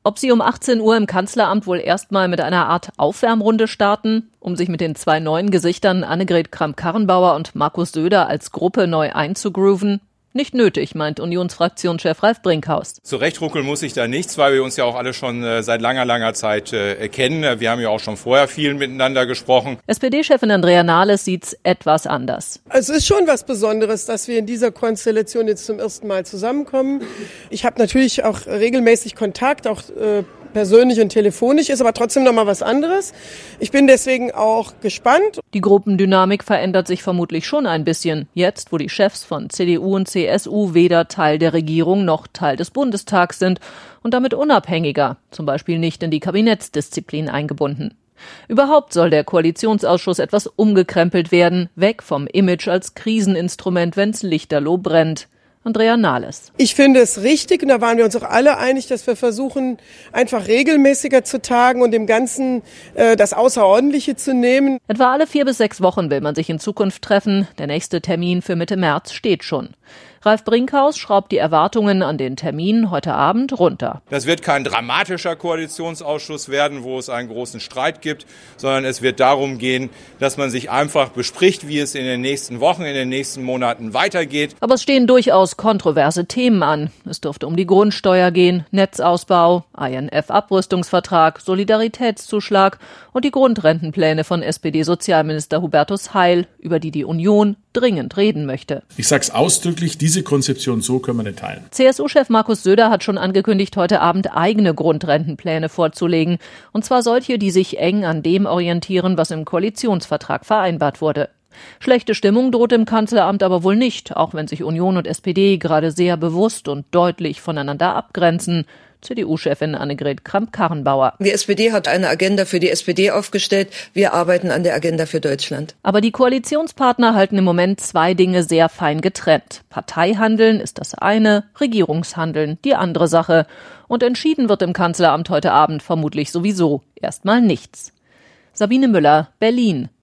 Ob sie um 18 Uhr im Kanzleramt wohl erstmal mit einer Art Aufwärmrunde starten, um sich mit den zwei neuen Gesichtern Annegret Kramp-Karrenbauer und Markus Söder als Gruppe neu einzugrooven? Nicht nötig, meint Unionsfraktionschef Ralf Brinkhaus. Zurechtruckeln muss ich da nichts, weil wir uns ja auch alle schon seit langer Zeit kennen. Wir haben ja auch schon vorher viel miteinander gesprochen. SPD-Chefin Andrea Nahles sieht's etwas anders. Es ist schon was Besonderes, dass wir in dieser Konstellation jetzt zum ersten Mal zusammenkommen. Ich habe natürlich auch regelmäßig Kontakt, auch persönlich und telefonisch, ist aber trotzdem noch mal was anderes. Ich bin deswegen auch gespannt. Die Gruppendynamik verändert sich vermutlich schon ein bisschen, jetzt wo die Chefs von CDU und CSU weder Teil der Regierung noch Teil des Bundestags sind und damit unabhängiger, zum Beispiel nicht in die Kabinettsdisziplin eingebunden. Überhaupt soll der Koalitionsausschuss etwas umgekrempelt werden, weg vom Image als Kriseninstrument, wenn's lichterloh brennt. Andrea Nahles. Ich finde es richtig, und da waren wir uns auch alle einig, dass wir versuchen, einfach regelmäßiger zu tagen und dem Ganzen das Außerordentliche zu nehmen. Etwa alle 4 bis 6 Wochen will man sich in Zukunft treffen. Der nächste Termin für Mitte März steht schon. Ralf Brinkhaus schraubt die Erwartungen an den Termin heute Abend runter. Das wird kein dramatischer Koalitionsausschuss werden, wo es einen großen Streit gibt, sondern es wird darum gehen, dass man sich einfach bespricht, wie es in den nächsten Wochen, in den nächsten Monaten weitergeht. Aber es stehen durchaus kontroverse Themen an. Es dürfte um die Grundsteuer gehen, Netzausbau, INF-Abrüstungsvertrag, Solidaritätszuschlag und die Grundrentenpläne von SPD-Sozialminister Hubertus Heil, über die Union dringend reden möchte. Ich sag's ausdrücklich, diese Konzeption so können wir nicht teilen. CSU-Chef Markus Söder hat schon angekündigt, heute Abend eigene Grundrentenpläne vorzulegen. Und zwar solche, die sich eng an dem orientieren, was im Koalitionsvertrag vereinbart wurde. Schlechte Stimmung droht im Kanzleramt aber wohl nicht, auch wenn sich Union und SPD gerade sehr bewusst und deutlich voneinander abgrenzen. CDU-Chefin Annegret Kramp-Karrenbauer. Die SPD hat eine Agenda für die SPD aufgestellt. Wir arbeiten an der Agenda für Deutschland. Aber die Koalitionspartner halten im Moment 2 Dinge sehr fein getrennt. Parteihandeln ist das eine, Regierungshandeln die andere Sache. Und entschieden wird im Kanzleramt heute Abend vermutlich sowieso erstmal nichts. Sabine Müller, Berlin.